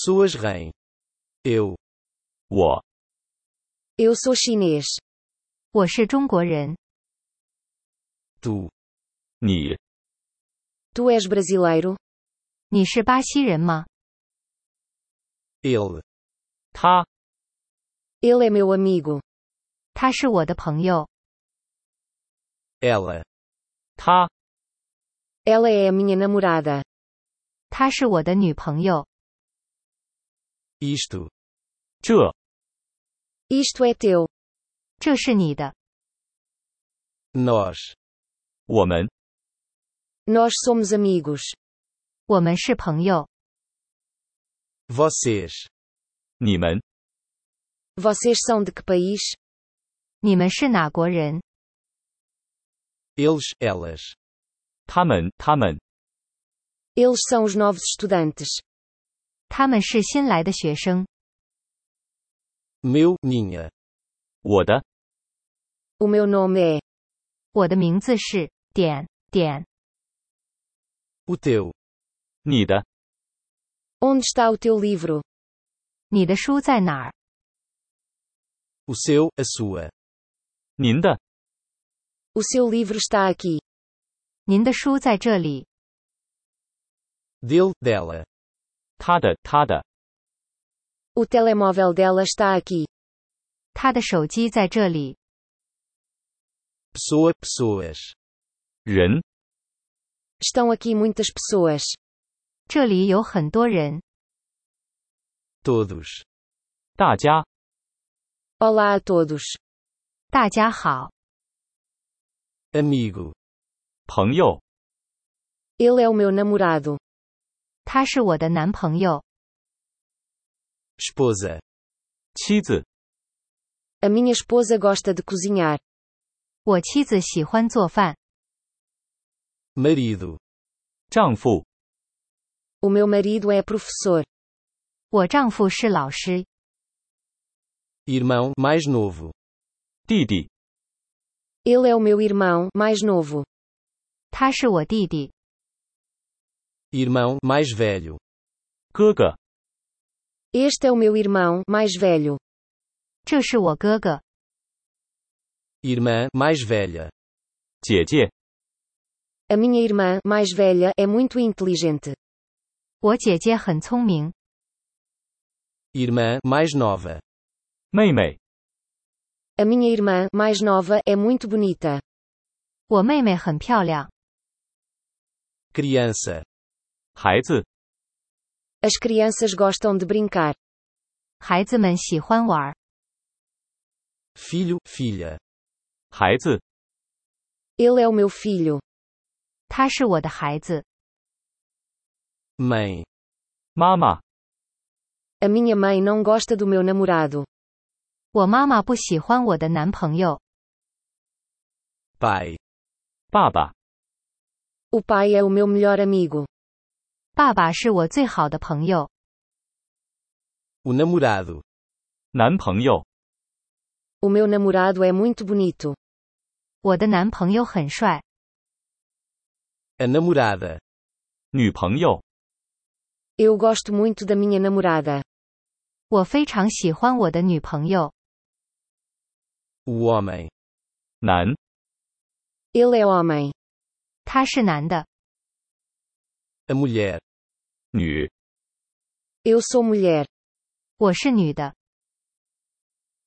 Pessoas riem. Eu. 我。 Eu sou chinês. 我是中国人。 Tu. 你。 Tu és brasileiro? 你是巴西人吗？ Ele. 他。 Ele é meu amigo. 他是我的朋友。 Ela. 他。 Ela é a minha namorada. 她是我的女朋友。 Isto. 这。 Isto é teu. 这是你的。 Nós. 我们。 Nós somos amigos. 我们是朋友。 Vocês. 你们。 Vocês são de que país? 你们是哪国人？ Eles, elas. 他们。 Eles são os novos estudantes. 他们是新来的学生。 Meu, minha. 我的。 O meu nome é. 我的名字是点。 O teu. 你的。 Onde está o teu livro? 你的书在哪儿？ O seu, a sua. 您的。 O seu livro está aqui. 您的书在这里。 Dele, dela. 他的。 O telemóvel dela está aqui. 他的手机在这里。 Pessoa, pessoas. 人。 Estão aqui muitas pessoas. 这里有很多人。 Todos. 大家。 Olá a todos. 大家好。 Amigo. 朋友。 Ele é o meu namorado. 他是我的男朋友。 Esposa. 妻子。 A minha esposa gosta de cozinhar. 我妻子喜欢做饭。 Marido. 丈夫。 O meu marido é professor. 我丈夫是老师。 Irmão, mais novo. 弟弟。 Ele é o meu irmão mais novo. 他是我弟弟。 Irmão, mais velho. 哥哥。 Este é o meu irmão mais velho. 这是我哥哥。 Irmã, mais velha. 姐姐。 A minha irmã mais velha é muito inteligente. 我姐姐很聪明。 Irmã, mais nova. 妹妹。 A minha irmã mais nova é muito bonita. 我妹妹很漂亮。 Criança. 孩子。 As crianças gostam de brincar. 孩子们喜欢玩。 Filho, filha. 孩子。 Ele é o meu filho. 他是我的孩子。 Mãe. 妈妈。 A minha mãe não gosta do meu namorado. 我妈妈不喜欢我的男朋友。 Pai. 爸爸。 O pai é o meu melhor amigo. 爸爸是我最好的朋友。 O namorado. 男朋友。 O meu namorado é muito bonito. 我的男朋友很帅。 A namorada. 女朋友。 Eu gosto muito da minha namorada. 我非常喜欢我的女朋友。 O homem. 男。 Ele é homem. 他是男的。 A mulher. 女。 Eu sou mulher. 我是女的。